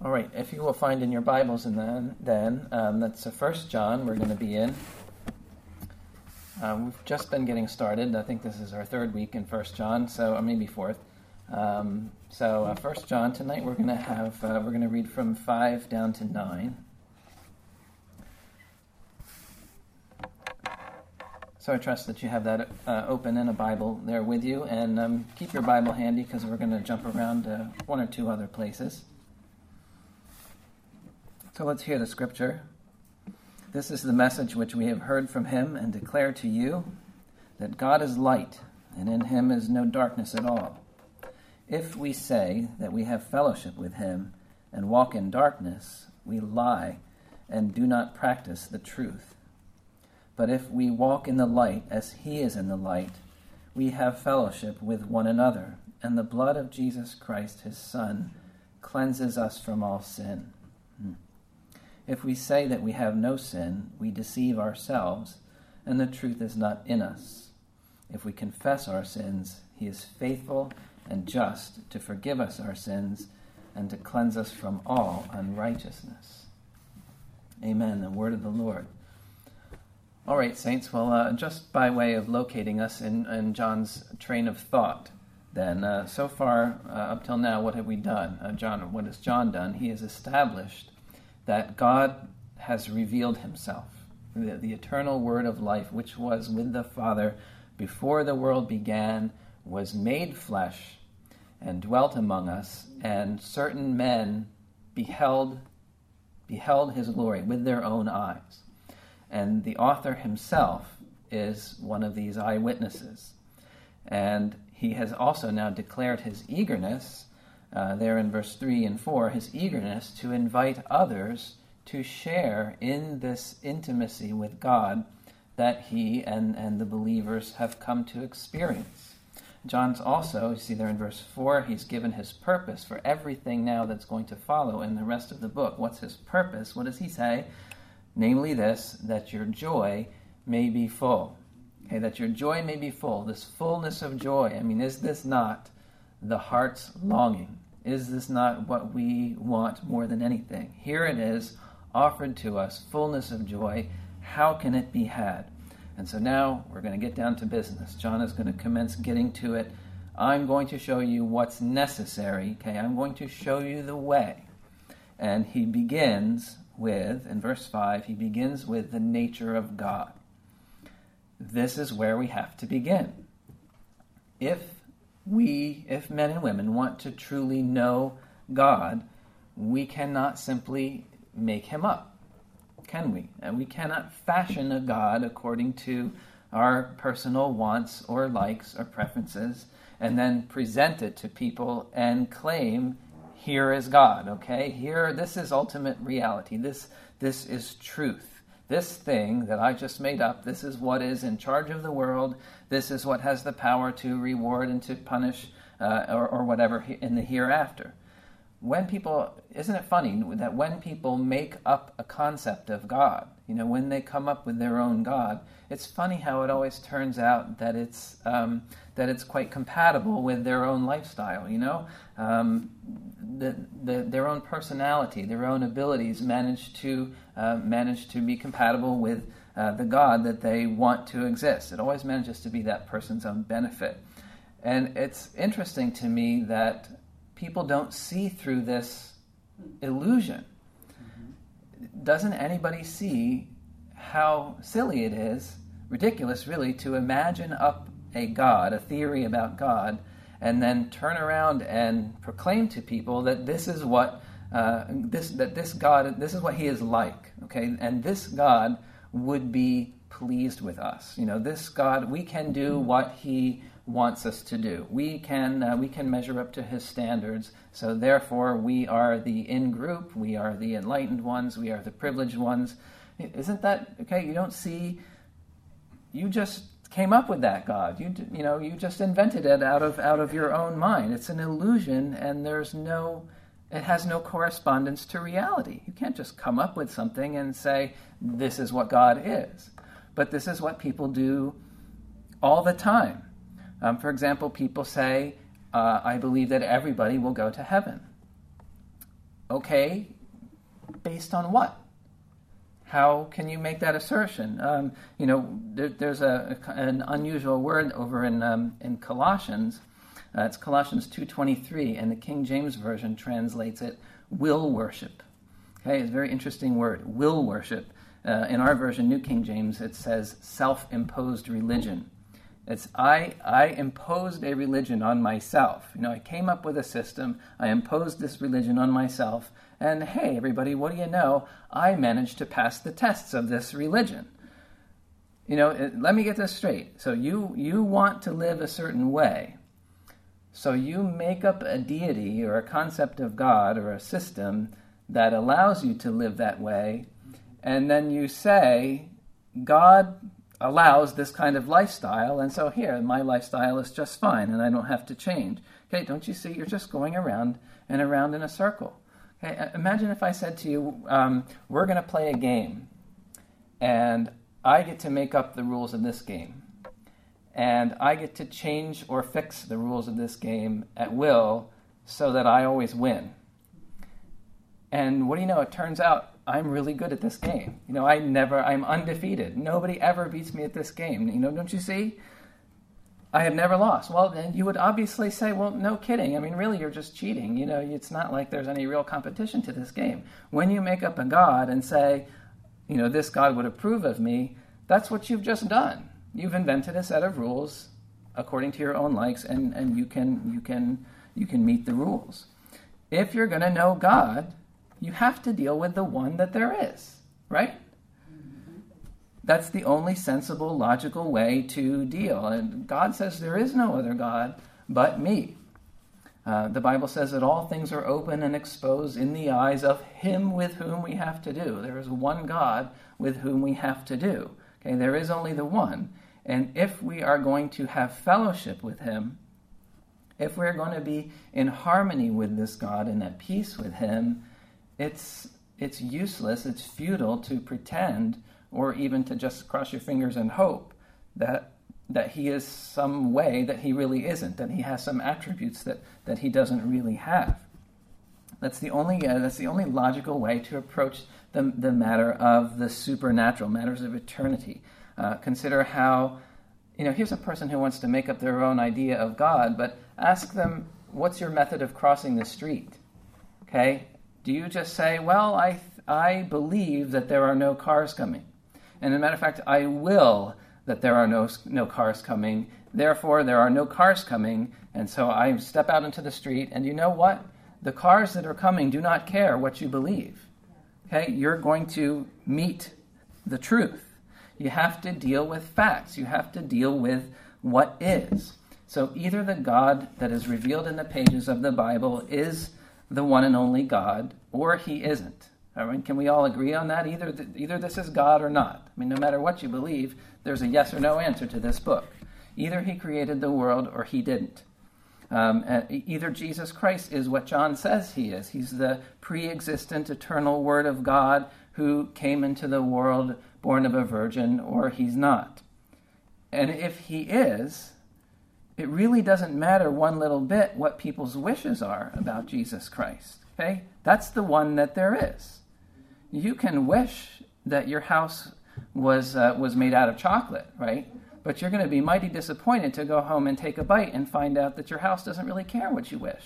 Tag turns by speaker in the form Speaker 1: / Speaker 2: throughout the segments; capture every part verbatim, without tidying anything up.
Speaker 1: All right, if you will find in your Bibles, and then, then um, that's the First John we're going to be in. Um, we've just been getting started. I think this is our third week in First John, so or maybe fourth. Um, so uh, First John tonight we're going to have uh, we're going to read from five down to nine. So I trust that you have that uh, open in a Bible there with you, and um, keep your Bible handy because we're going to jump around uh, one or two other places. So let's hear the scripture. This is the message which we have heard from him and declare to you, that God is light, and in him is no darkness at all. If we say that we have fellowship with him and walk in darkness, we lie and do not practice the truth. But if we walk in the light as he is in the light, we have fellowship with one another, and the blood of Jesus Christ, his Son, cleanses us from all sin. Hmm. If we say that we have no sin, we deceive ourselves, and the truth is not in us. If we confess our sins, he is faithful and just to forgive us our sins and to cleanse us from all unrighteousness. Amen. The word of the Lord. All right, saints, well, uh, just by way of locating us in, in John's train of thought, then, uh, so far, uh, up till now, what have we done? Uh, John, what has John done? He has established that God has revealed himself, the, the eternal word of life, which was with the Father before the world began, was made flesh and dwelt among us, and certain men beheld, beheld his glory with their own eyes. And the author himself is one of these eyewitnesses. And he has also now declared his eagerness Uh, there in verse three and four, his eagerness to invite others to share in this intimacy with God that he and, and the believers have come to experience. John's also, you see there in verse four, he's given his purpose for everything now that's going to follow in the rest of the book. What's his purpose? What does he say? Namely this, that your joy may be full. Okay, that your joy may be full, this fullness of joy. I mean, is this not the heart's longing? Is this not what we want more than anything? Here it is, offered to us, fullness of joy. How can it be had? And so now we're going to get down to business. John is going to commence getting to it. I'm going to show you what's necessary. Okay, I'm going to show you the way. And he begins with, in verse five, he begins with the nature of God. This is where we have to begin. If We, if men and women, want to truly know God, we cannot simply make him up, can we? And we cannot fashion a God according to our personal wants or likes or preferences and then present it to people and claim, here is God, okay? Here, this is ultimate reality. This, this is truth. This thing that I just made up, this is what is in charge of the world. This is what has the power to reward and to punish uh, or, or whatever in the hereafter. When people, isn't it funny that when people make up a concept of God, you know, when they come up with their own God, it's funny how it always turns out that it's um, that it's quite compatible with their own lifestyle, you know? Um, the, the, their own personality, their own abilities manage to uh, manage to be compatible with uh, the God that they want to exist. It always manages to be that person's own benefit. And it's interesting to me that people don't see through this illusion. Mm-hmm. Doesn't anybody see how silly it is, ridiculous really, to imagine up a God, a theory about God, and then turn around and proclaim to people that this is what uh, this that this God, this is what he is like, okay? And this God would be pleased with us. You know, this God, we can do what he wants us to do. We can uh, we can measure up to his standards. So therefore, we are the in-group. We are the enlightened ones. We are the privileged ones. Isn't that okay? You don't see. You just came up with that God. You you know you just invented it out of out of your own mind. It's an illusion, and there's no. It has no correspondence to reality. You can't just come up with something and say this is what God is. But this is what people do all the time. Um, for example, people say, uh, I believe that everybody will go to heaven. Okay, based on what? How can you make that assertion? Um, you know, there, there's a, a, an unusual word over in um, in Colossians. Uh, it's Colossians two twenty-three, and the King James Version translates it will worship. Okay, it's a very interesting word, will worship. Uh, in our version, New King James, it says self-imposed religion. It's I I imposed a religion on myself. You know, I came up with a system. I imposed this religion on myself. And hey, everybody, what do you know? I managed to pass the tests of this religion. You know, it, let me get this straight. So you you want to live a certain way. So you make up a deity or a concept of God or a system that allows you to live that way. And then you say, God allows this kind of lifestyle, and so here, my lifestyle is just fine, and I don't have to change. Okay, don't you see? You're just going around and around in a circle. Okay, imagine if I said to you, um, we're going to play a game, and I get to make up the rules of this game, and I get to change or fix the rules of this game at will so that I always win. And what do you know? It turns out I'm really good at this game. You know, I never, I'm undefeated. Nobody ever beats me at this game. You know, don't you see? I have never lost. Well, then you would obviously say, well, no kidding. I mean, really, you're just cheating. You know, it's not like there's any real competition to this game. When you make up a God and say, you know, this God would approve of me, that's what you've just done. You've invented a set of rules according to your own likes, and, and you can you can you can meet the rules. If you're going to know God, you have to deal with the one that there is, right? That's the only sensible, logical way to deal. And God says there is no other God but me. Uh, the Bible says that all things are open and exposed in the eyes of him with whom we have to do. There is one God with whom we have to do. Okay, there is only the one. And if we are going to have fellowship with him, if we're going to be in harmony with this God and at peace with him, it's it's useless, it's futile to pretend or even to just cross your fingers and hope that that he is some way that he really isn't, that he has some attributes that, that he doesn't really have. That's the only uh, that's the only logical way to approach the the matter of the supernatural, matters of eternity. Uh, consider how, you know, here's a person who wants to make up their own idea of God, but ask them, what's your method of crossing the street? Okay? Do you just say, well, I I believe that there are no cars coming. And as a matter of fact, I will that there are no no cars coming. Therefore, there are no cars coming. And so I step out into the street, and you know what? The cars that are coming do not care what you believe. Okay? You're going to meet the truth. You have to deal with facts. You have to deal with what is. So either the God that is revealed in the pages of the Bible is the one and only God, or he isn't. All right? Can we all agree on that? Either th- either this is God or not. I mean, no matter what you believe, there's a yes or no answer to this book. Either he created the world or he didn't. Um, either Jesus Christ is what John says he is. He's the pre-existent, eternal Word of God who came into the world born of a virgin, or he's not. And if he is, it really doesn't matter one little bit what people's wishes are about Jesus Christ. Okay? That's the one that there is. You can wish that your house was uh, was made out of chocolate, right? But you're going to be mighty disappointed to go home and take a bite and find out that your house doesn't really care what you wish.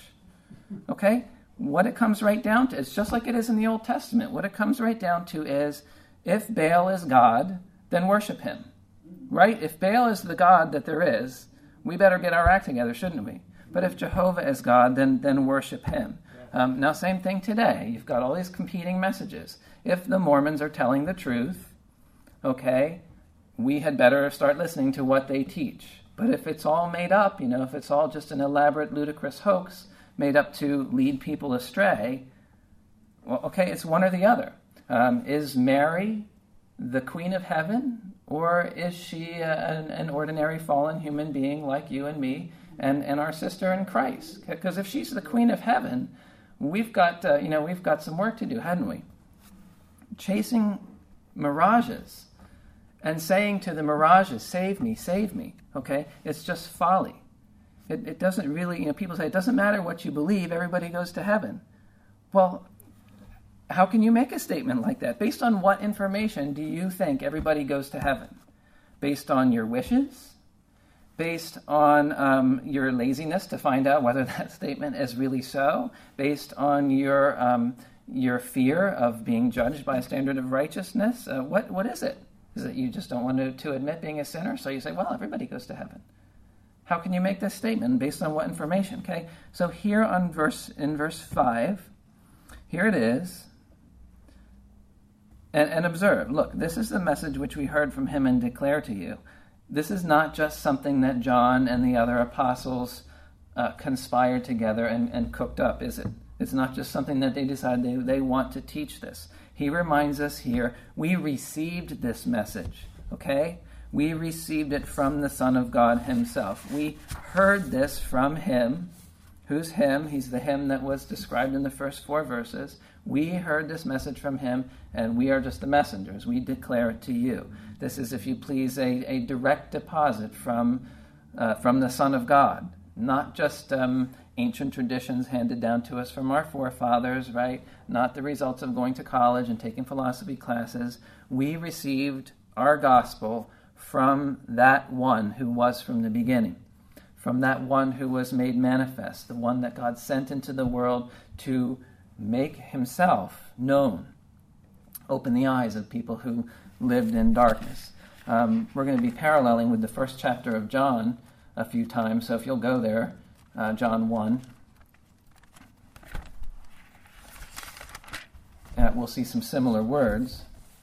Speaker 1: Okay? What it comes right down to, it's just like it is in the Old Testament. What it comes right down to is, if Baal is God, then worship him. Right? If Baal is the God that there is, we better get our act together, shouldn't we? But if Jehovah is God, then, then worship him. Um, now, same thing today. You've got all these competing messages. If the Mormons are telling the truth, okay, we had better start listening to what they teach. But if it's all made up, you know, if it's all just an elaborate, ludicrous hoax made up to lead people astray, well, okay, it's one or the other. Um, is Mary the Queen of Heaven, or is she uh, an, an ordinary fallen human being like you and me and, and our sister in Christ? Because if she's the Queen of Heaven, we've got uh, you know we've got some work to do, hadn't we? Chasing mirages and saying to the mirages, save me, save me, okay? It's just folly. It, it doesn't really, you know, people say, it doesn't matter what you believe, everybody goes to heaven. Well, how can you make a statement like that? Based on what information do you think everybody goes to heaven? Based on your wishes? Based on um, your laziness to find out whether that statement is really so? Based on your um, your fear of being judged by a standard of righteousness? Uh, what what is it? Is it you just don't want to, to admit being a sinner? So you say, well, everybody goes to heaven. How can you make this statement? Based on what information? Okay, so here on verse in verse five, here it is. And, and observe, look, this is the message which we heard from him and declare to you. This is not just something that John and the other apostles uh, conspired together and, and cooked up, is it? It's not just something that they decided they, they want to teach this. He reminds us here, we received this message, okay? We received it from the Son of God himself. We heard this from him. Who's him? He's the him that was described in the first four verses. We heard this message from him, and we are just the messengers. We declare it to you. This is, if you please, a, a direct deposit from uh, from the Son of God, not just um, ancient traditions handed down to us from our forefathers, right? Not the results of going to college and taking philosophy classes. We received our gospel from that one who was from the beginning, from that one who was made manifest, the one that God sent into the world to make himself known, open the eyes of people who lived in darkness. Um, we're going to be paralleling with the first chapter of John a few times, so if you'll go there, uh, John one, uh, we'll see some similar words.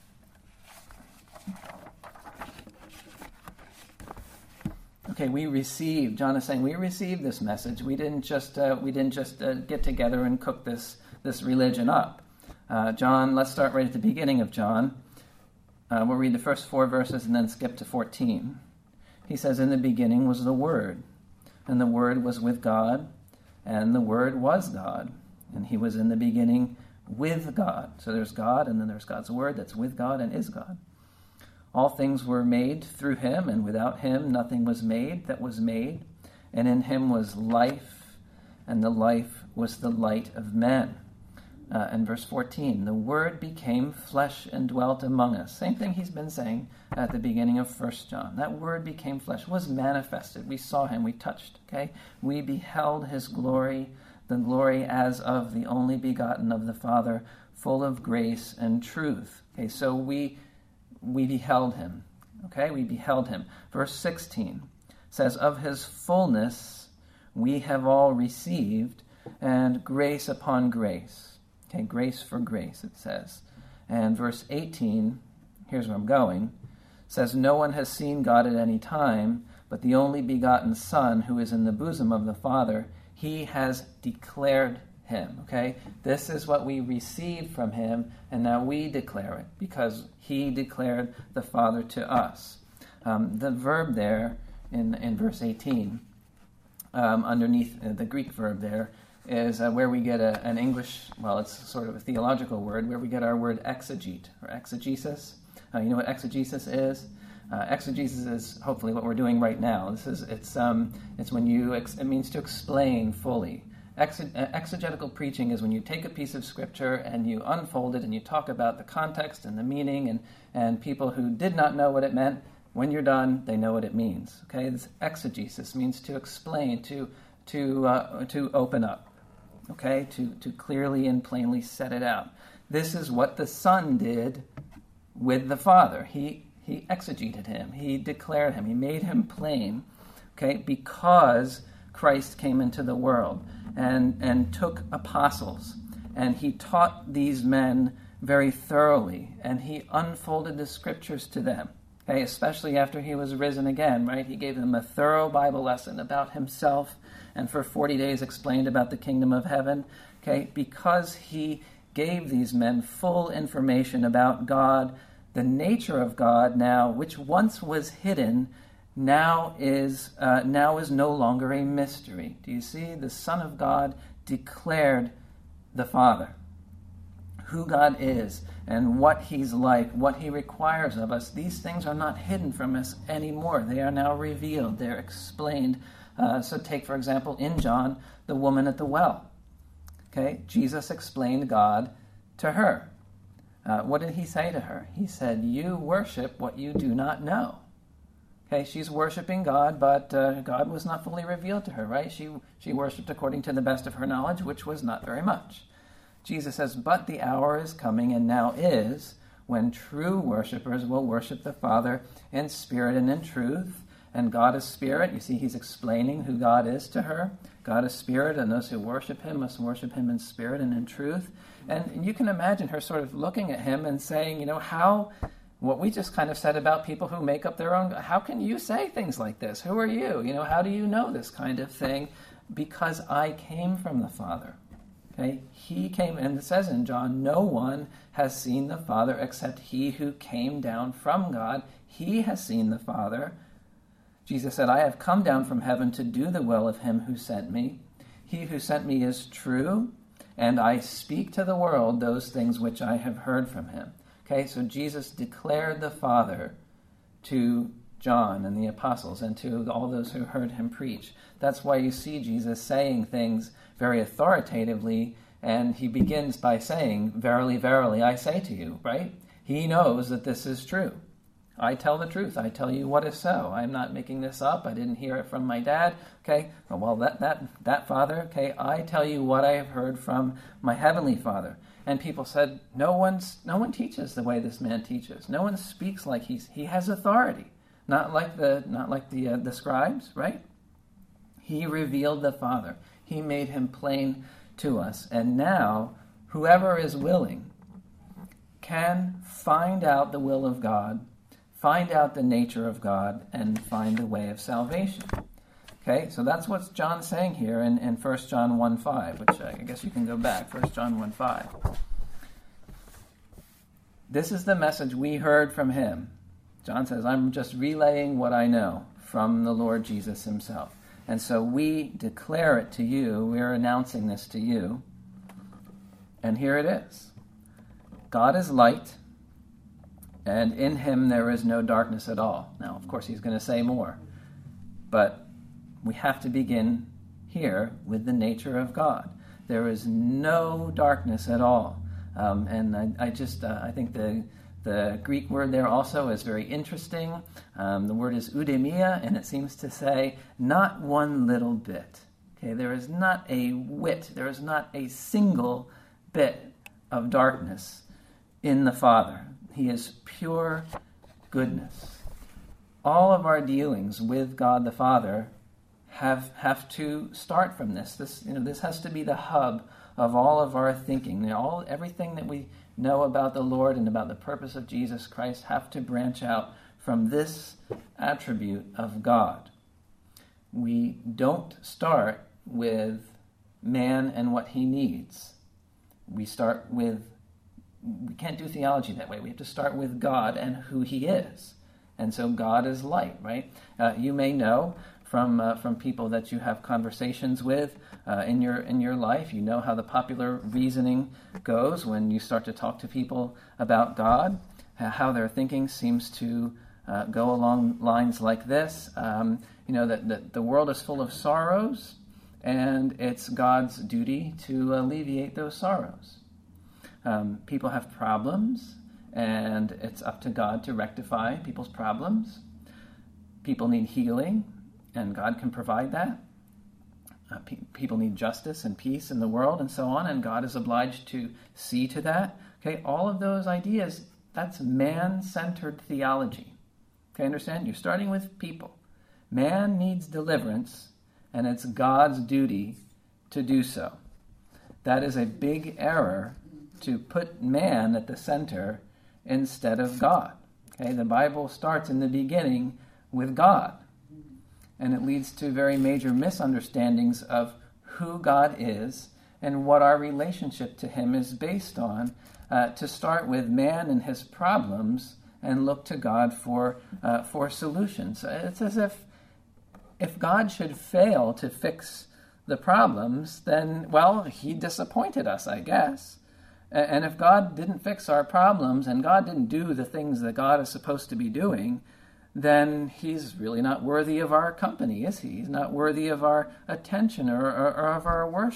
Speaker 1: Okay, we received, John is saying, we received this message. We didn't just uh, we didn't just uh, get together and cook this this religion up. Uh, John, let's start right at the beginning of John. Uh, we'll read the first four verses and then skip to fourteen. He says, in the beginning was the Word, and the Word was with God, and the Word was God, and he was in the beginning with God. So there's God, and then there's God's Word that's with God and is God. All things were made through him, and without him nothing was made that was made. And in him was life, and the life was the light of men. Uh, and verse fourteen, the Word became flesh and dwelt among us. Same thing he's been saying at the beginning of First John. That Word became flesh, was manifested. We saw him, we touched, okay? We beheld his glory, the glory as of the only begotten of the Father, full of grace and truth. Okay, so we... We beheld him. Okay, we beheld him. Verse sixteen says, of his fullness we have all received, and grace upon grace. Okay, grace for grace, it says. And verse eighteen, here's where I'm going, says, no one has seen God at any time, but the only begotten Son who is in the bosom of the Father, he has declared him, okay? This is what we received from him, and now we declare it, because he declared the Father to us. Um, the verb there in, in verse eighteen, um, underneath uh, the Greek verb there, is uh, where we get a, an English, well, it's sort of a theological word, where we get our word exegete, or exegesis. Uh, you know what exegesis is? Uh, exegesis is hopefully what we're doing right now. This is it's um, it's when you ex- it means to explain fully. Exegetical preaching is when you take a piece of scripture and you unfold it and you talk about the context and the meaning, and, and people who did not know what it meant, when you're done, they know what it means. Okay, this exegesis means to explain, to to uh, to open up. Okay, to to clearly and plainly set it out. This is what the Son did with the Father. He he exegeted him. He declared him. He made him plain. Okay, because Christ came into the world and, and took apostles, and he taught these men very thoroughly, and he unfolded the scriptures to them, okay, especially after he was risen again, right? He gave them a thorough Bible lesson about himself, and for forty days explained about the kingdom of heaven, okay, because he gave these men full information about God, the nature of God now, which once was hidden, now is uh, now is no longer a mystery. Do you see? The Son of God declared the Father, who God is and what he's like, what he requires of us. These things are not hidden from us anymore. They are now revealed. They're explained. Uh, so take, for example, in John, the woman at the well. Okay, Jesus explained God to her. Uh, what did he say to her? He said, you worship what you do not know. Okay, she's worshiping God, but uh, God was not fully revealed to her, right? She, she worshiped according to the best of her knowledge, which was not very much. Jesus says, but the hour is coming, and now is, when true worshipers will worship the Father in spirit and in truth. And God is spirit. You see, he's explaining who God is to her. God is spirit, and those who worship him must worship him in spirit and in truth. And you can imagine her sort of looking at him and saying, you know, how, what we just kind of said about people who make up their own, how can you say things like this? Who are you? You know, how do you know this kind of thing? Because I came from the Father. Okay, he came, and it says in John, no one has seen the Father except he who came down from God. He has seen the Father. Jesus said, I have come down from heaven to do the will of him who sent me. He who sent me is true, and I speak to the world those things which I have heard from him. Okay, so Jesus declared the Father to John and the apostles and to all those who heard him preach. That's why you see Jesus saying things very authoritatively, and he begins by saying, verily, verily, I say to you, right? He knows that this is true. I tell the truth. I tell you what is so. I'm not making this up. I didn't hear it from my dad. Okay, well, that that that Father, okay, I tell you what I have heard from my heavenly Father. And people said, no one's no one teaches the way this man teaches. No one speaks like he's he has authority. Not like the not like the uh, the scribes, right? He revealed the Father. He made him plain to us. And now, whoever is willing can find out the will of God, find out the nature of God, and find the way of salvation. Okay, so that's what John's saying here in, in First John one five, which I guess you can go back, First John one five. This is the message we heard from him. John says, I'm just relaying what I know from the Lord Jesus himself. And so we declare it to you. We're announcing this to you. And here it is. God is light, and in him there is no darkness at all. Now, of course, he's going to say more. But we have to begin here with the nature of God. There is no darkness at all. Um, and I, I just, uh, I think the the Greek word there also is very interesting. Um, the word is oudemia, and it seems to say not one little bit. Okay, there is not a whit, there is not a single bit of darkness in the Father. He is pure goodness. All of our dealings with God the Father have have to start from this. This, you know, this has to be the hub of all of our thinking. You know, all everything that we know about the Lord and about the purpose of Jesus Christ have to branch out from this attribute of God. We don't start with man and what he needs. We start with, we can't do theology that way. We have to start with God and who he is. And so God is light, right? Uh, you may know from uh, from people that you have conversations with uh, in your in your life. You know how the popular reasoning goes when you start to talk to people about God, how their thinking seems to uh, go along lines like this. Um, you know, that, that the world is full of sorrows, and it's God's duty to alleviate those sorrows. Um, people have problems, and it's up to God to rectify people's problems. People need healing, and God can provide that. Uh, pe- people need justice and peace in the world and so on, and God is obliged to see to that. Okay, all of those ideas, that's man-centered theology. Okay, understand? You're starting with people. Man needs deliverance, and it's God's duty to do so. That is a big error, to put man at the center instead of God. Okay, the Bible starts in the beginning with God. And it leads to very major misunderstandings of who God is and what our relationship to him is based on, uh, to start with man and his problems and look to God for uh, for solutions. It's as if if God should fail to fix the problems, then, well, he disappointed us, I guess. And if God didn't fix our problems and God didn't do the things that God is supposed to be doing, then he's really not worthy of our company, is he? He's not worthy of our attention or, or, or of our worship.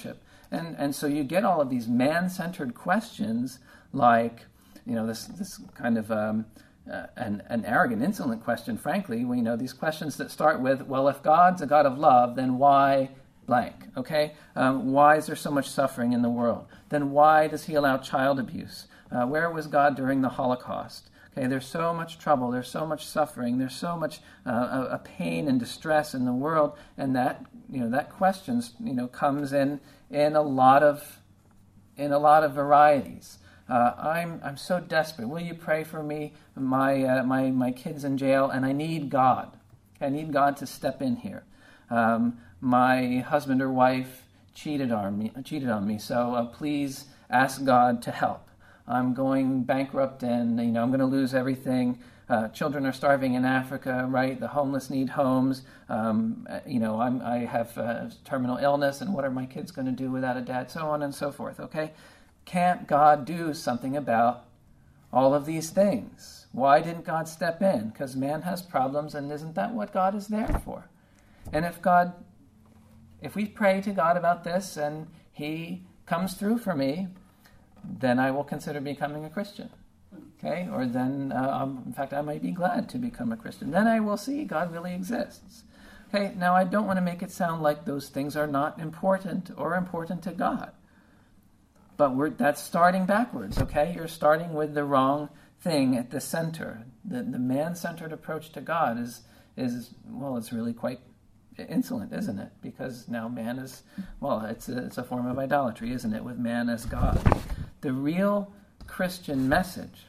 Speaker 1: And and so you get all of these man-centered questions like, you know, this this kind of um, uh, an, an arrogant, insolent question, frankly. We know these questions that start with, well, if God's a God of love, then why blank, okay? Um, why is there so much suffering in the world? Then why does he allow child abuse? Uh, where was God during the Holocaust? Okay, there's so much trouble, there's so much suffering, there's so much uh, a pain and distress in the world, and that, you know, that questions, you know, comes in in a lot of in a lot of varieties. Uh, I'm I'm so desperate. Will you pray for me? My uh, my my kid's in jail, and I need God. I need God to step in here. Um, my husband or wife cheated on me. Cheated on me. So uh, please ask God to help. I'm going bankrupt, and you know I'm going to lose everything. Uh, children are starving in Africa, right? The homeless need homes. Um, you know, I'm, I have uh, terminal illness, and what are my kids going to do without a dad? So on and so forth. Okay, can't God do something about all of these things? Why didn't God step in? Because man has problems, and isn't that what God is there for? And if God, if we pray to God about this, and He comes through for me, then I will consider becoming a Christian. Okay? Or then, uh, um, in fact, I might be glad to become a Christian. Then I will see God really exists. Okay? Now, I don't want to make it sound like those things are not important or important to God. But we're, that's starting backwards, okay? You're starting with the wrong thing at the center. The, the man-centered approach to God is, is, well, it's really quite insolent, isn't it? Because now man is, well, it's a, it's a form of idolatry, isn't it, with man as God. The real Christian message,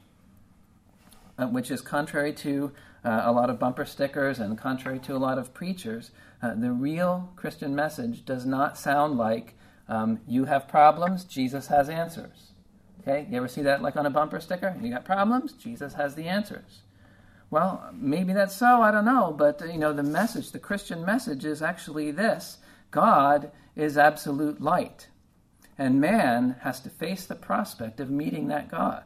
Speaker 1: uh, which is contrary to uh, a lot of bumper stickers and contrary to a lot of preachers, uh, the real Christian message does not sound like um, you have problems, Jesus has answers. Okay, you ever see that like on a bumper sticker? You got problems, Jesus has the answers. Well, maybe that's so, I don't know, but you know, the message, the Christian message is actually this: God is absolute light, and man has to face the prospect of meeting that God.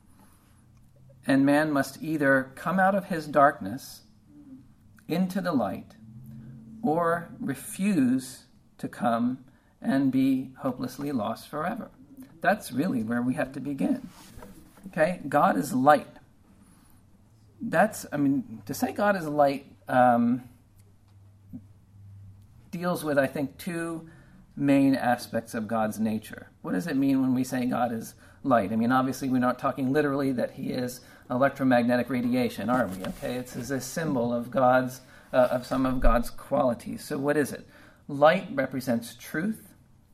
Speaker 1: And man must either come out of his darkness into the light, or refuse to come and be hopelessly lost forever. That's really where we have to begin. Okay, God is light. That's, I mean, to say God is light um, deals with, I think, two main aspects of God's nature. What does it mean when we say God is light? I mean, obviously, we're not talking literally that he is electromagnetic radiation, are we? Okay, it's, it's a symbol of God's, uh, of some of God's qualities. So what is it? Light represents truth.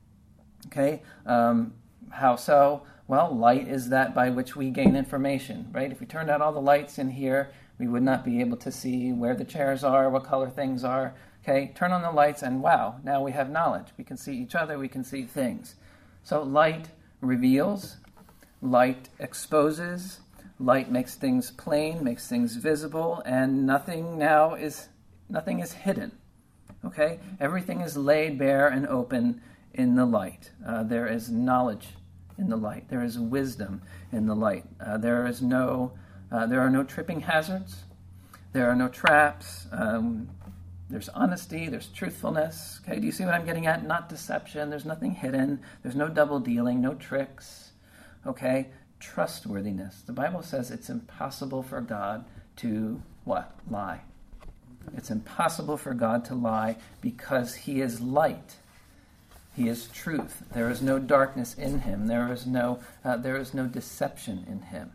Speaker 1: Okay, um, how so? Well, light is that by which we gain information, right? If we turned out all the lights in here, we would not be able to see where the chairs are, what color things are. Okay, turn on the lights and wow, now we have knowledge. We can see each other, we can see things. So light reveals, light exposes, light makes things plain, makes things visible, and nothing now is, nothing is hidden. Okay, everything is laid bare and open in the light. Uh, there is knowledge in the light. There is wisdom in the light. Uh, there is no, uh, there are no tripping hazards. There are no traps. Um, there's honesty. There's truthfulness. Okay, do you see what I'm getting at? Not deception. There's nothing hidden. There's no double dealing. No tricks. Okay, trustworthiness. The Bible says it's impossible for God to what? Lie. It's impossible for God to lie because He is light. He is truth. There is no darkness in him. There is no uh, there is no deception in him.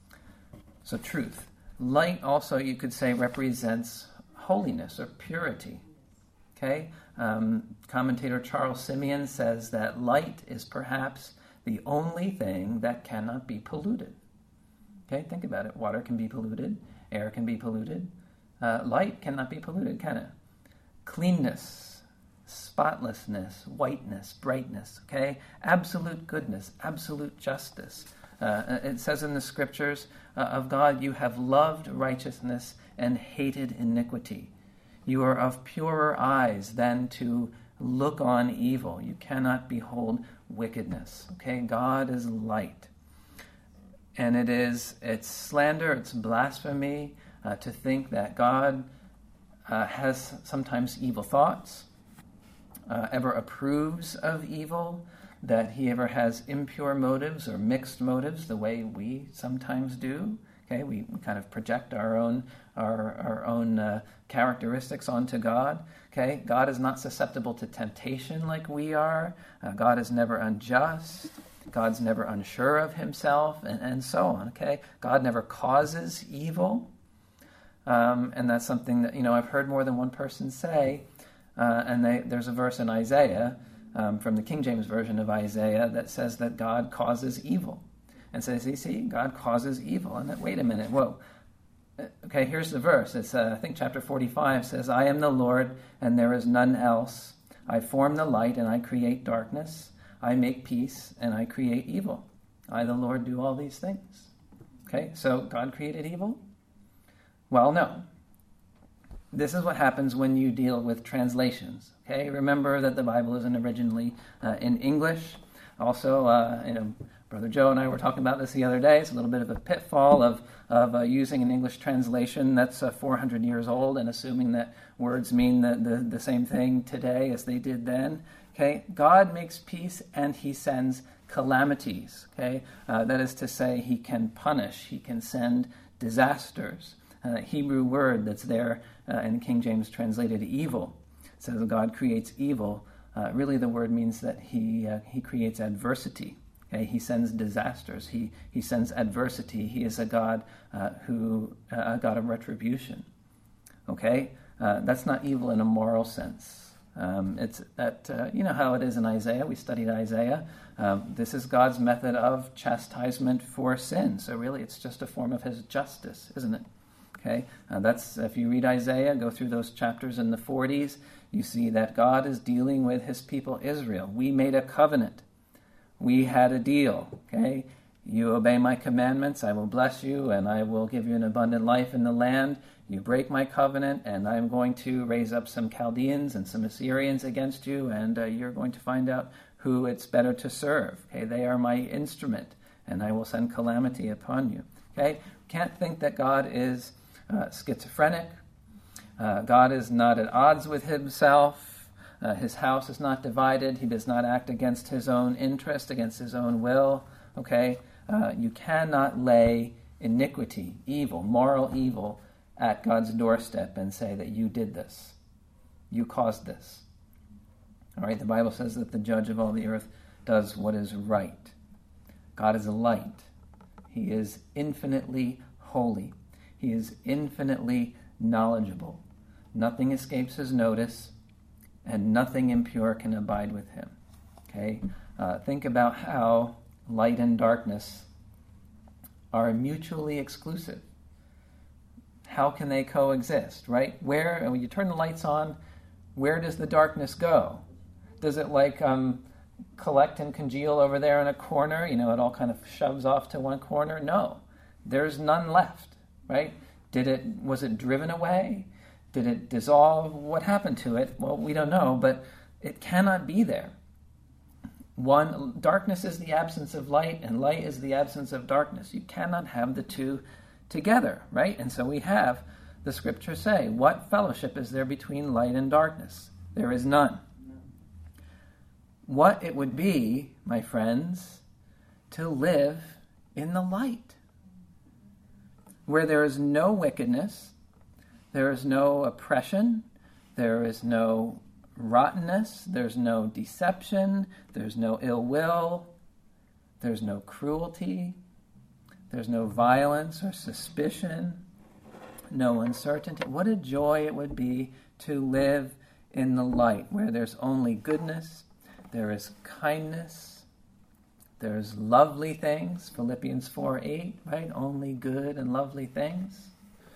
Speaker 1: So truth. Light also, you could say, represents holiness or purity. Okay? Um, commentator Charles Simeon says that light is perhaps the only thing that cannot be polluted. Okay? Think about it. Water can be polluted. Air can be polluted. Uh, light cannot be polluted, can it? Cleanness. Spotlessness, whiteness, brightness, okay? Absolute goodness, absolute justice. Uh, it says in the scriptures uh, of God, you have loved righteousness and hated iniquity. You are of purer eyes than to look on evil. You cannot behold wickedness, okay? God is light. And it is, it's slander, it's blasphemy uh, to think that God uh, has sometimes evil thoughts, Uh, ever approves of evil, that he ever has impure motives or mixed motives the way we sometimes do. Okay, we kind of project our own our our own uh, characteristics onto God. Okay, God is not susceptible to temptation like we are. Uh, God is never unjust. God's never unsure of himself, and, and so on. Okay, God never causes evil, um, and that's something that you know I've heard more than one person say. Uh, and they, there's a verse in Isaiah um, from the King James version of Isaiah that says that God causes evil. And says, you see, God causes evil. And then, wait a minute, whoa. Okay, here's the verse. It's, uh, I think, chapter forty-five says, I am the Lord, and there is none else. I form the light, and I create darkness. I make peace, and I create evil. I, the Lord, do all these things. Okay, so God created evil? Well, no. This is what happens when you deal with translations. Okay, remember that the Bible isn't originally uh, in English. Also, uh, you know, Brother Joe and I were talking about this the other day. It's a little bit of a pitfall of, of uh, using an English translation that's uh, four hundred years old and assuming that words mean the, the, the same thing today as they did then. Okay, God makes peace and he sends calamities. Okay, uh, that is to say, he can punish, he can send disasters. Uh, that Hebrew word that's there uh, in King James translated evil. It says God creates evil. Uh, really, the word means that he uh, he creates adversity. Okay? He sends disasters. He he sends adversity. He is a God uh, who uh, a God of retribution. Okay, uh, that's not evil in a moral sense. Um, it's that uh, you know how it is in Isaiah. We studied Isaiah. Um, this is God's method of chastisement for sin. So really, it's just a form of his justice, isn't it? Okay, uh, that's if you read Isaiah, go through those chapters in the forties, you see that God is dealing with his people Israel. We made a covenant. We had a deal. Okay, you obey my commandments, I will bless you, and I will give you an abundant life in the land. You break my covenant, and I'm going to raise up some Chaldeans and some Assyrians against you, and uh, you're going to find out who it's better to serve. Okay, they are my instrument, and I will send calamity upon you. Okay, can't think that God is Uh, schizophrenic. Uh, God is not at odds with himself. Uh, his house is not divided. He does not act against his own interest, against his own will. Okay? Uh, you cannot lay iniquity, evil, moral evil at God's doorstep and say that you did this. You caused this. All right? The Bible says that the judge of all the earth does what is right. God is a light. He is infinitely holy. He is infinitely knowledgeable. Nothing escapes his notice, and nothing impure can abide with him. Okay? Uh, think about how light and darkness are mutually exclusive. How can they coexist, right? Where, when you turn the lights on, where does the darkness go? Does it like um, collect and congeal over there in a corner? You know, it all kind of shoves off to one corner? No. There's none left. Right? Did it? Was it driven away? Did it dissolve? What happened to it? Well, we don't know, but it cannot be there. One, darkness is the absence of light, and light is the absence of darkness. You cannot have the two together, right? And so we have the scriptures say, what fellowship is there between light and darkness? There is none. What it would be, my friends, to live in the light, where there is no wickedness, there is no oppression, there is no rottenness, there's no deception, there's no ill will, there's no cruelty, there's no violence or suspicion, no uncertainty. What a joy it would be to live in the light, where there's only goodness, there is kindness, there's lovely things, Philippians four eight, right? Only good and lovely things.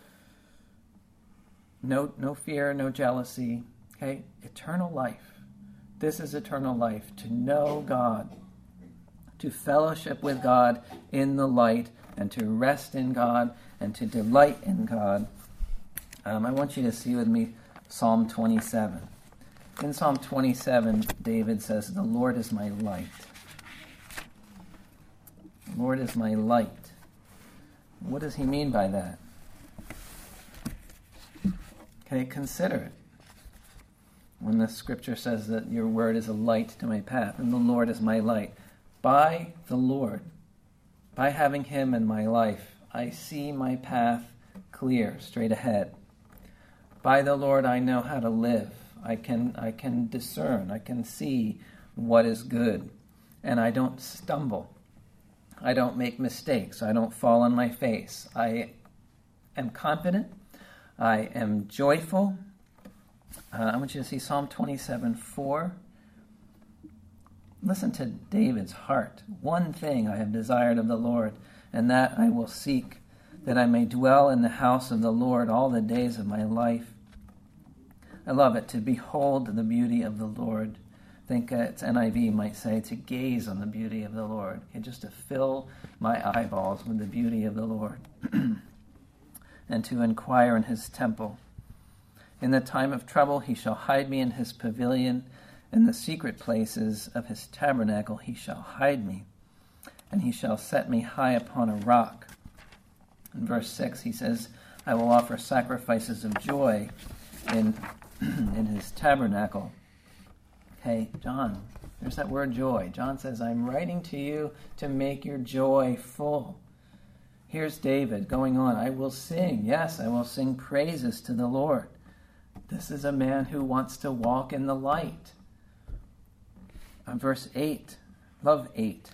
Speaker 1: No, no fear, no jealousy. Okay? Eternal life. This is eternal life, to know God, to fellowship with God in the light, and to rest in God, and to delight in God. Um, I want you to see with me Psalm twenty-seven. In Psalm twenty-seven, David says, the Lord is my light. Lord is my light. What does he mean by that? Okay, consider it. when the scripture says that your word is a light to my path and the Lord is my light. By the Lord, by having him in my life, I see my path clear, straight ahead. By the Lord, I know how to live. I can, I can discern. I can see what is good. And I don't stumble. I don't make mistakes. I don't fall on my face. I am confident. I am joyful. Uh, I want you to see Psalm twenty-seven four. Listen to David's heart. One thing I have desired of the Lord, and that I will seek, that I may dwell in the house of the Lord all the days of my life. I love it, to behold the beauty of the Lord. I think it's N I V might say, to gaze on the beauty of the Lord. Okay, just to fill my eyeballs with the beauty of the Lord. And to inquire in his temple. In the time of trouble he shall hide me in his pavilion. In the secret places of his tabernacle he shall hide me. And he shall set me high upon a rock. In verse six he says, I will offer sacrifices of joy in, in his tabernacle. Okay, John, there's that word joy. John says, I'm writing to you to make your joy full. Here's David going on, I will sing, yes, I will sing praises to the Lord. This is a man who wants to walk in the light. On verse eight, love eight.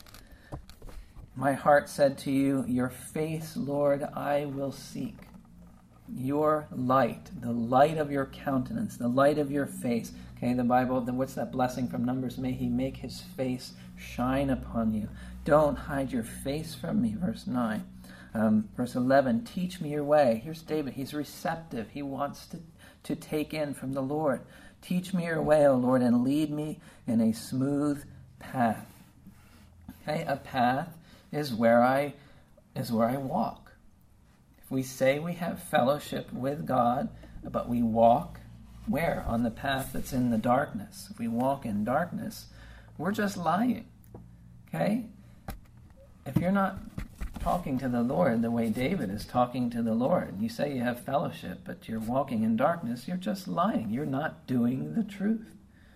Speaker 1: My heart said to you, your face, Lord, I will seek. Your light, the light of your countenance, the light of your face. Okay, the Bible, what's that blessing from Numbers? May he make his face shine upon you. Don't hide your face from me, verse nine. Um, verse eleven, teach me your way. Here's David, he's receptive. He wants to, to take in from the Lord. Teach me your way, O Lord, and lead me in a smooth path. Okay, a path is where I is where I walk. If we say we have fellowship with God, but we walk where? On the path that's in the darkness. If we walk in darkness, we're just lying. Okay? If you're not talking to the Lord the way David is talking to the Lord, you say you have fellowship, but you're walking in darkness, you're just lying. You're not doing the truth.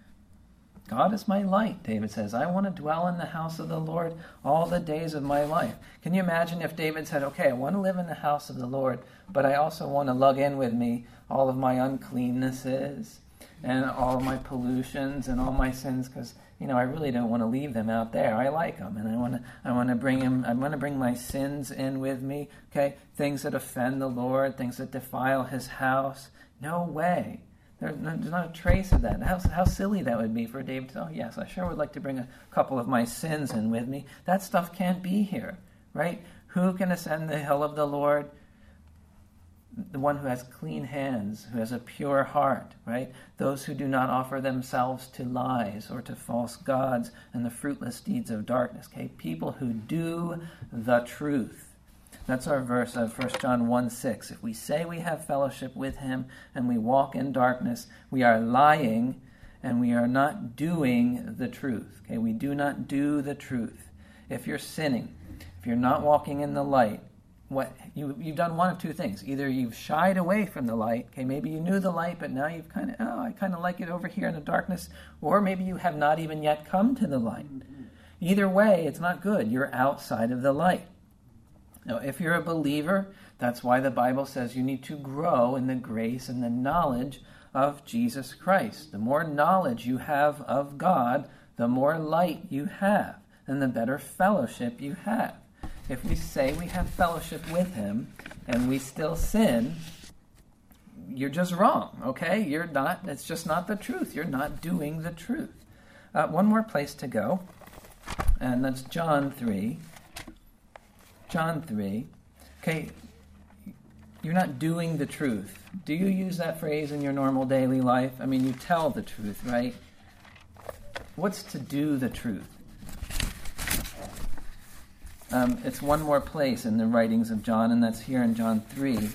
Speaker 1: God is my light, David says. I want to dwell in the house of the Lord all the days of my life. Can you imagine if David said, okay, I want to live in the house of the Lord, but I also want to lug in with me all of my uncleannesses and all of my pollutions and all my sins, because, you know, I really don't want to leave them out there. I like them, and I want to I want to bring them, I want to bring my sins in with me, okay? Things that offend the Lord, things that defile his house. No way. There's not a trace of that. How, how silly that would be for David to say, oh, yes, I sure would like to bring a couple of my sins in with me. That stuff can't be here, right? Who can ascend the hill of the Lord? The one who has clean hands, who has a pure heart, right? Those who do not offer themselves to lies or to false gods and the fruitless deeds of darkness, okay? People who do the truth. That's our verse of First John one six. If we say we have fellowship with him and we walk in darkness, we are lying and we are not doing the truth. Okay, we do not do the truth. If you're sinning, if you're not walking in the light, what you, you've done one of two things. Either you've shied away from the light, okay, maybe you knew the light, but now you've kind of, oh, I kind of like it over here in the darkness, or maybe you have not even yet come to the light. Either way, it's not good. You're outside of the light. Now, if you're a believer, that's why the Bible says you need to grow in the grace and the knowledge of Jesus Christ. The more knowledge you have of God, the more light you have, and the better fellowship you have. If we say we have fellowship with him and we still sin, you're just wrong, okay? You're not, it's just not the truth. You're not doing the truth. Uh, one more place to go, and that's John three. John three, okay, you're not doing the truth. Do you use that phrase in your normal daily life? I mean, you tell the truth, right? What's to do the truth? Um, it's one more place in the writings of John, and that's here in John three,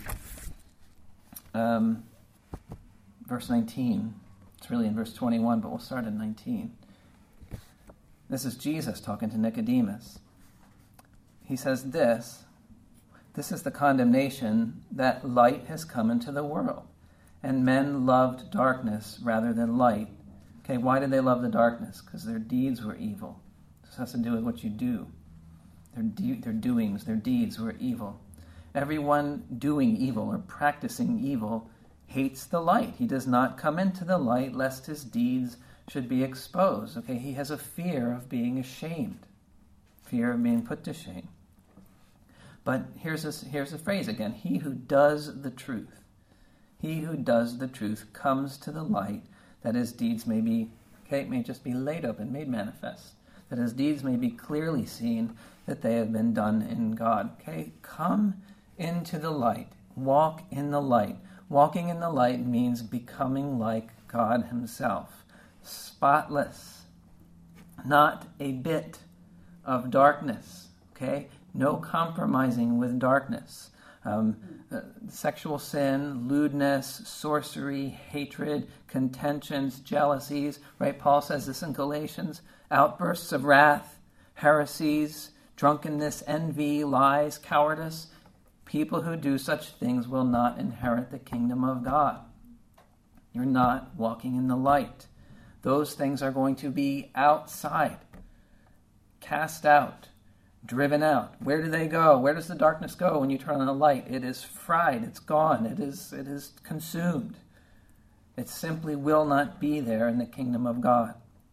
Speaker 1: um, verse nineteen. It's really in verse twenty-one, but we'll start at nineteen. This is Jesus talking to Nicodemus. He says this, this is the condemnation, that light has come into the world, and men loved darkness rather than light. Okay, why did they love the darkness? Because their deeds were evil. This has to do with what you do. Their, de- their doings, their deeds were evil. Everyone doing evil or practicing evil hates the light. He does not come into the light lest his deeds should be exposed. Okay, he has a fear of being ashamed, fear of being put to shame. But here's a, here's a phrase again. He who does the truth, he who does the truth comes to the light, that his deeds may be, okay, may just be laid open, made manifest, that his deeds may be clearly seen, that they have been done in God. Okay, come into the light, walk in the light. Walking in the light means becoming like God himself, spotless, not a bit of darkness, okay? No compromising with darkness. Um, uh, sexual sin, lewdness, sorcery, hatred, contentions, jealousies, right? Paul says this in Galatians, outbursts of wrath, heresies, drunkenness, envy, lies, cowardice. People who do such things will not inherit the kingdom of God. You're not walking in the light. Those things are going to be outside, cast out, driven out. Where do they go? Where does the darkness go when you turn on the light? It is fried. It's gone. It is, it is consumed. It simply will not be there in the kingdom of God.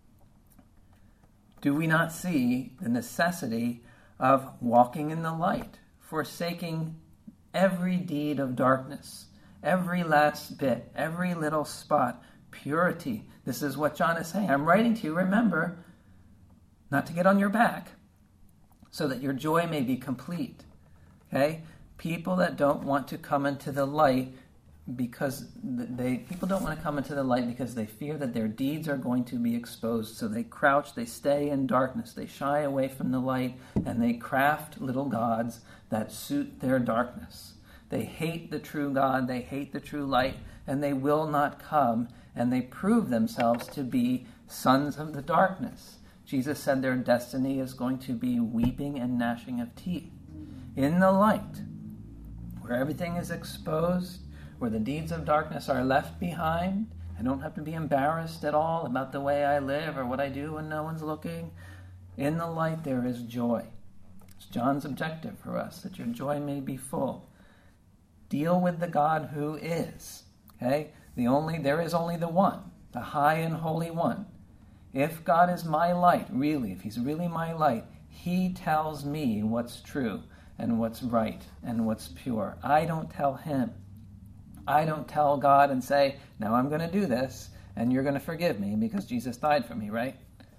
Speaker 1: Do we not see the necessity of walking in the light, forsaking every deed of darkness, every last bit, every little spot, purity? This is what John is saying. I'm writing to you, remember, not to get on your back, so that your joy may be complete. Okay? People that don't want to come into the light because they people don't want to come into the light because they fear that their deeds are going to be exposed. So they crouch, they stay in darkness, they shy away from the light, and they craft little gods that suit their darkness. They hate the true God, they hate the true light, and they will not come, and they prove themselves to be sons of the darkness. Jesus said their destiny is going to be weeping and gnashing of teeth. In the light, where everything is exposed, where the deeds of darkness are left behind, I don't have to be embarrassed at all about the way I live or what I do when no one's looking. In the light there is joy. It's John's objective for us, that your joy may be full. Deal with the God who is. Okay? The only there is only the one, the high and holy one. If God is my light, really, if he's really my light, he tells me what's true and what's right and what's pure. I don't tell him. I don't tell God and say, now I'm going to do this and you're going to forgive me because Jesus died for me, right?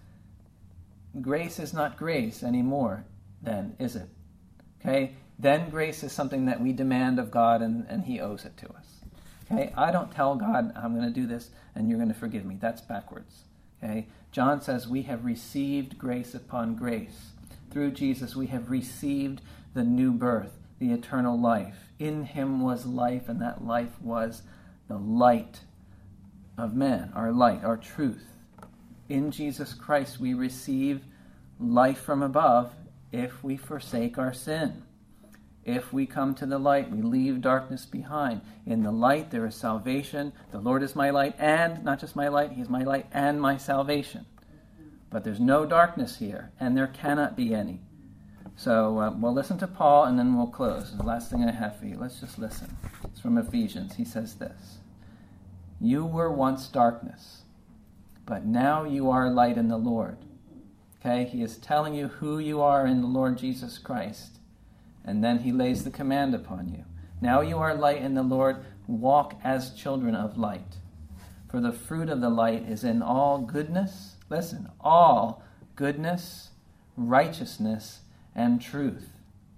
Speaker 1: Grace is not grace anymore then, is it? Okay? Then grace is something that we demand of God and, and he owes it to us. Okay? I don't tell God I'm going to do this and you're going to forgive me. That's backwards. Okay? John says we have received grace upon grace. Through Jesus we have received the new birth, the eternal life. In him was life, and that life was the light of man, our light, our truth. In Jesus Christ we receive life from above if we forsake our sin. If we come to the light, we leave darkness behind. In the light there is salvation. The Lord is my light, and not just my light, he is my light and my salvation. But there's no darkness here, and there cannot be any. So uh, we'll listen to Paul, and then we'll close. The last thing I have for you, let's just listen. It's from Ephesians. He says this: You were once darkness, but now you are light in the Lord. Okay, he is telling you who you are in the Lord Jesus Christ. And then he lays the command upon you. Now you are light in the Lord. Walk as children of light. For the fruit of the light is in all goodness. Listen, all goodness, righteousness, and truth.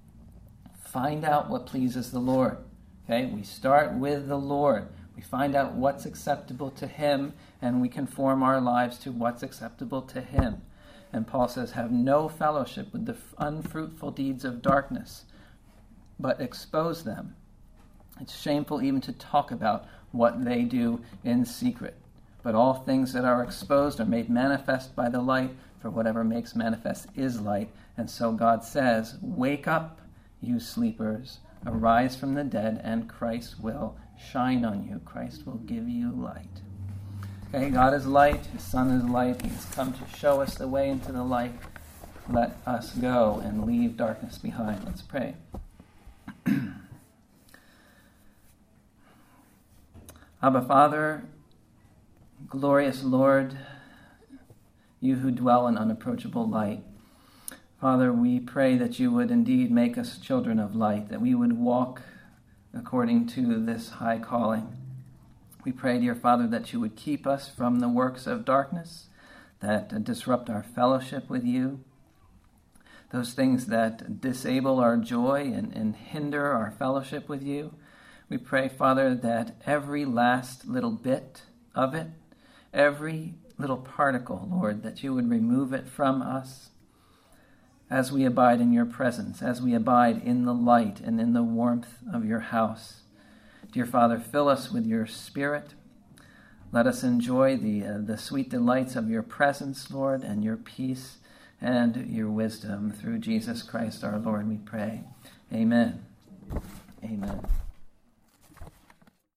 Speaker 1: Find out what pleases the Lord. Okay, we start with the Lord. We find out what's acceptable to him, and we conform our lives to what's acceptable to him. And Paul says, have no fellowship with the unfruitful deeds of darkness, but expose them. It's shameful even to talk about what they do in secret. But all things that are exposed are made manifest by the light, for whatever makes manifest is light. And so God says, wake up, you sleepers, arise from the dead, and Christ will shine on you. Christ will give you light. Okay, God is light. His Son is light. He has come to show us the way into the light. Let us go and leave darkness behind. Let's pray. Abba, Father, glorious Lord, you who dwell in unapproachable light, Father, we pray that you would indeed make us children of light, that we would walk according to this high calling. We pray, dear Father, that you would keep us from the works of darkness that disrupt our fellowship with you, those things that disable our joy and, and hinder our fellowship with you. We pray, Father, that every last little bit of it, every little particle, Lord, that you would remove it from us as we abide in your presence, as we abide in the light and in the warmth of your house. Dear Father, fill us with your Spirit. Let us enjoy the, uh, the sweet delights of your presence, Lord, and your peace and your wisdom. Through Jesus Christ our Lord, we pray. Amen. Amen.